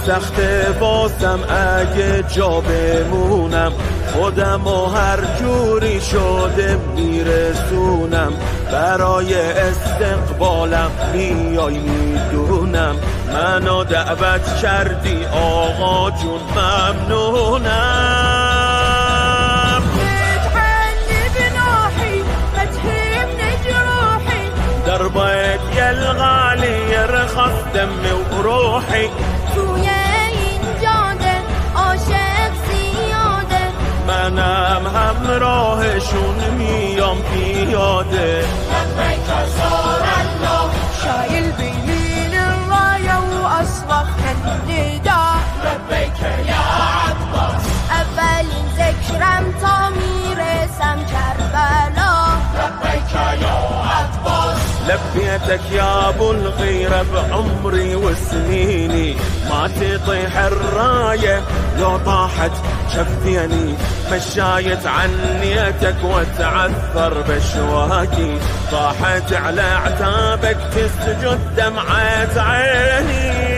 سخته واسم اگه جا بمونم، خودم و هر جوری شده میرسونم، برای استقبالم میای میدونم، منو دعوت کردی آقا جون ممنونم. تجعلني بنوحي ما تهمني جروحي، دربك يا الغالي يرخص دمي وروحي، توی این جاده عاشق زیاده، منم همراهشون میام پیاده. لبیک رسول الله، شايل بيمين الراية واصرخ النداء، لبيك يا عباس، اولین ذکرم تا میرسم کربلا، لبيك يا عباس. لبيتك يا ابو الغيرة بعمري وسنيني، ما تطيح الراية لو طاحت شفيني، مشايت عنيتك وتعثر بشواكي، طاحت على اعتابك تسجد دمعة عيني.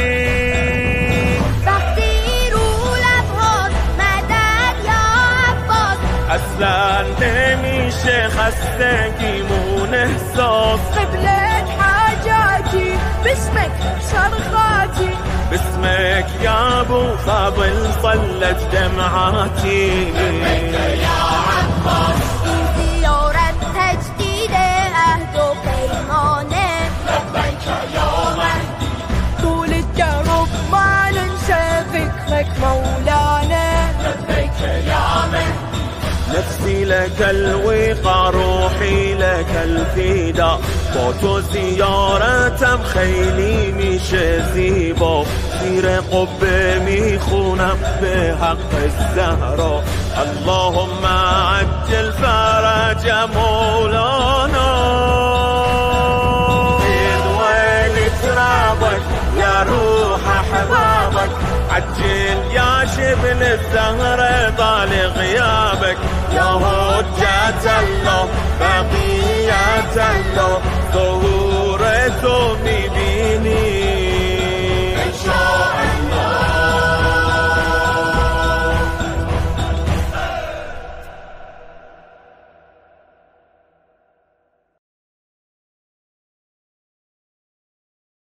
وقتی رو لبهات مدد یا عباس، اصلا نمیشه خستگیمون احساس، قبلت حاجاتي باسمك صرخاتي، باسمك يا ابو فاضل صلت دمعاتي. لبيك يا عباس، این زیارت تجدید عهد و پیمانه، لبيك يا مهدي، طول الدرب ما ننسى ذكرك مولانا، لبيك يا مهدي. نفسي لك الوقا روحي لك الفدا، با تو زیارتم خیلی میشه زیبا، زیر قبه میخونم به حق الزهرا، اللهم عجل فرج مولانا. إذ ويل ترابك يا روح احبابك، عجل يا شبل الزهرة طال غيابك، يا هجة الله بقية الله ظهور